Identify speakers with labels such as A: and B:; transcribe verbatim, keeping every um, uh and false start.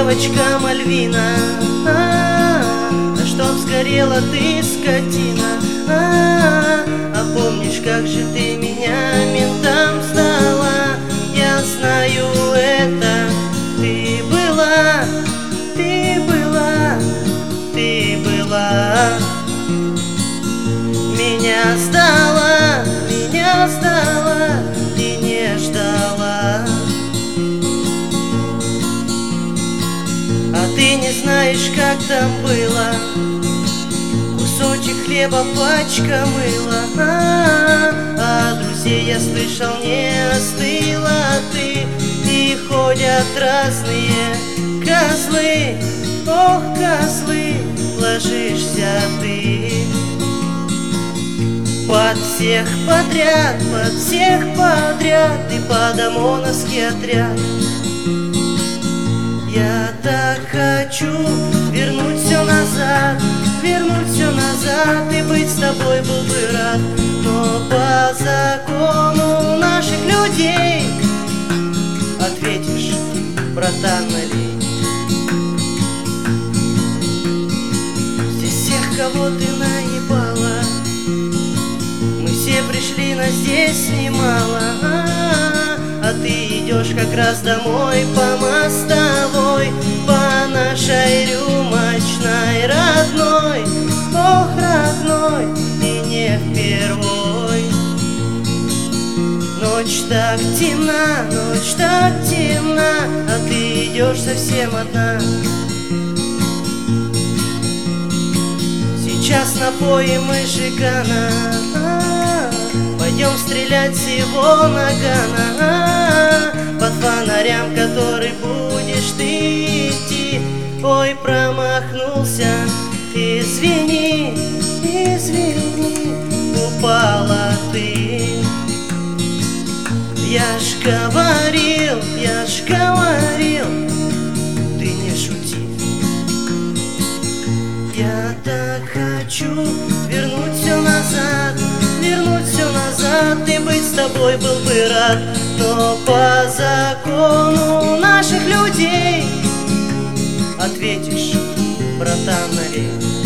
A: девочка Мальвина, а, да чтоб сгорела ты, скотина. А, а помнишь, как же ты меня ментам сдала? Я знаю это. Ты была, ты была, ты была. Меня сдала, меня сдала и не ждала. А ты не знаешь, как там было. Кусочек хлеба, пачка мыла, а, а друзей, я слышал, не остыла ты. И ходят разные козлы, ох, козлы, ложишься ты под всех подряд, под всех подряд, и под ОМОНовский отряд. Я так хочу вернуть все назад, вернуть все назад, и быть с тобой был бы рад. Но по закону наших людей ответишь, братан, налей. Здесь всех, кого ты наебала, мы все пришли, но здесь немало. А, а ты идешь как раз домой по мостовой, по нашей рюмочной родной, ох, родной, и не впервой. Ночь так темна, ночь так темна, а ты идешь совсем одна. Сейчас напоим мы Жигана, а, пойдем стрелять всего нагана, а, под фонарям, который будешь ты идти. Ой, промахнулся, извини, извини, упала ты. Я ж говорил, я ж говорил, ты не шути. Я так хочу вернуть все назад, вернуть все назад, и быть с тобой был бы рад. Но по закону наших людей ответишь, братан, налей.